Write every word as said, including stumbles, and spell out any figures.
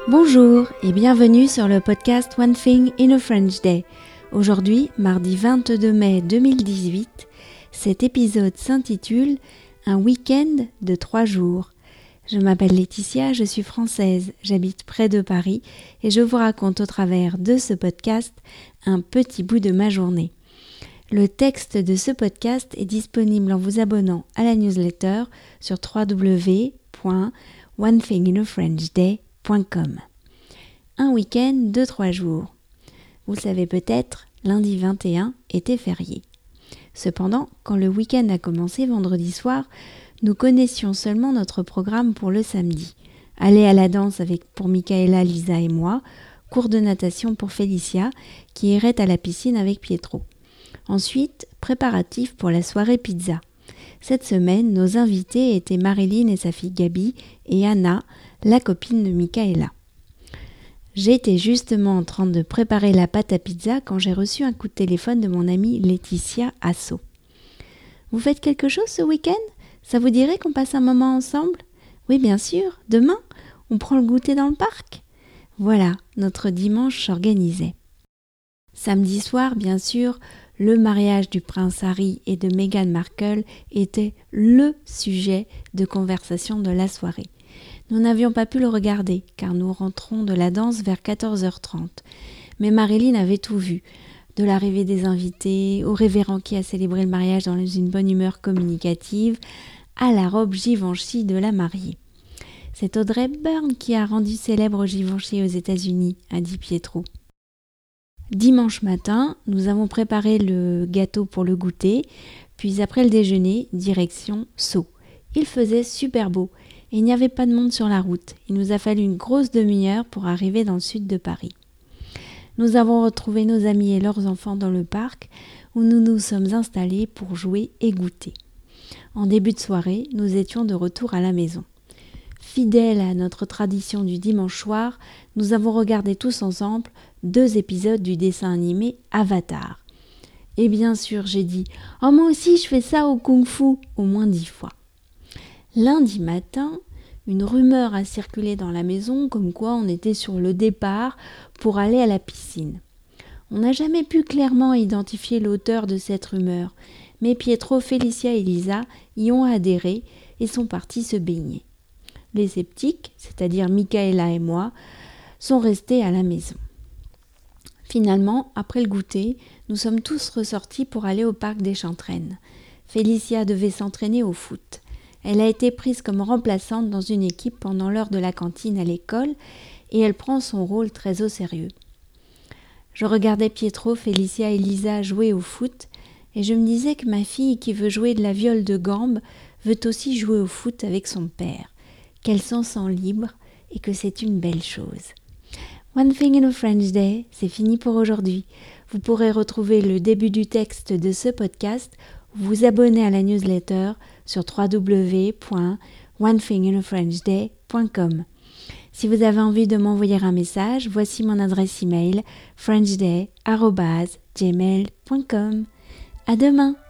Bonjour et bienvenue sur le podcast One Thing in a French Day. Aujourd'hui, mardi vingt-deux mai deux mille dix-huit, cet épisode s'intitule « Un week-end de trois jours ». Je m'appelle Laetitia, je suis française, j'habite près de Paris et je vous raconte au travers de ce podcast un petit bout de ma journée. Le texte de ce podcast est disponible en vous abonnant à la newsletter sur w w w point one thing in a french day point com. Un week-end de trois jours. Vous le savez peut-être, lundi vingt et un était férié. Cependant, quand le week-end a commencé vendredi soir, nous connaissions seulement notre programme pour le samedi. Aller à la danse avec pour Michaela, Lisa et moi, cours de natation pour Félicia, qui irait à la piscine avec Pietro. Ensuite, préparatifs pour la soirée pizza. Cette semaine, nos invités étaient Marilyn et sa fille Gabi et Anna, la copine de Michaela. J'étais justement en train de préparer la pâte à pizza quand j'ai reçu un coup de téléphone de mon amie Laetitia Asso. « Vous faites quelque chose ce week-end ? Ça vous dirait qu'on passe un moment ensemble ? Oui, bien sûr. Demain, on prend le goûter dans le parc ? » Voilà, notre dimanche s'organisait. Samedi soir, bien sûr, le mariage du prince Harry et de Meghan Markle était le sujet de conversation de la soirée. Nous n'avions pas pu le regarder, car nous rentrons de la danse vers quatorze heures trente. Mais Marilyn avait tout vu, de l'arrivée des invités, au révérend qui a célébré le mariage dans une bonne humeur communicative, à la robe Givenchy de la mariée. C'est Audrey Hepburn qui a rendu célèbre Givenchy aux États-Unis, a dit Pietro. Dimanche matin, nous avons préparé le gâteau pour le goûter, puis après le déjeuner, direction Sceaux. Il faisait super beau et il n'y avait pas de monde sur la route. Il nous a fallu une grosse demi-heure pour arriver dans le sud de Paris. Nous avons retrouvé nos amis et leurs enfants dans le parc où nous nous sommes installés pour jouer et goûter. En début de soirée, nous étions de retour à la maison. Fidèles à notre tradition du dimanche soir, nous avons regardé tous ensemble deux épisodes du dessin animé Avatar. Et bien sûr, j'ai dit « Oh, moi aussi, je fais ça au kung-fu » au moins dix fois. Lundi matin, une rumeur a circulé dans la maison comme quoi on était sur le départ pour aller à la piscine. On n'a jamais pu clairement identifier l'auteur de cette rumeur, mais Pietro, Félicia et Lisa y ont adhéré et sont partis se baigner. Les sceptiques, c'est-à-dire Michaela et moi, sont restés à la maison. Finalement, après le goûter, nous sommes tous ressortis pour aller au parc des Chantraines. Félicia devait s'entraîner au foot. Elle a été prise comme remplaçante dans une équipe pendant l'heure de la cantine à l'école et elle prend son rôle très au sérieux. Je regardais Pietro, Félicia et Lisa jouer au foot et je me disais que ma fille qui veut jouer de la viole de gambe veut aussi jouer au foot avec son père, qu'elle s'en sent libre et que c'est une belle chose. One Thing in a French Day, c'est fini pour aujourd'hui. Vous pourrez retrouver le début du texte de ce podcast ou vous abonner à la newsletter sur w w w point one thing in a french day point com. Si vous avez envie de m'envoyer un message, voici mon adresse email frenchday arobase gmail point com. À demain!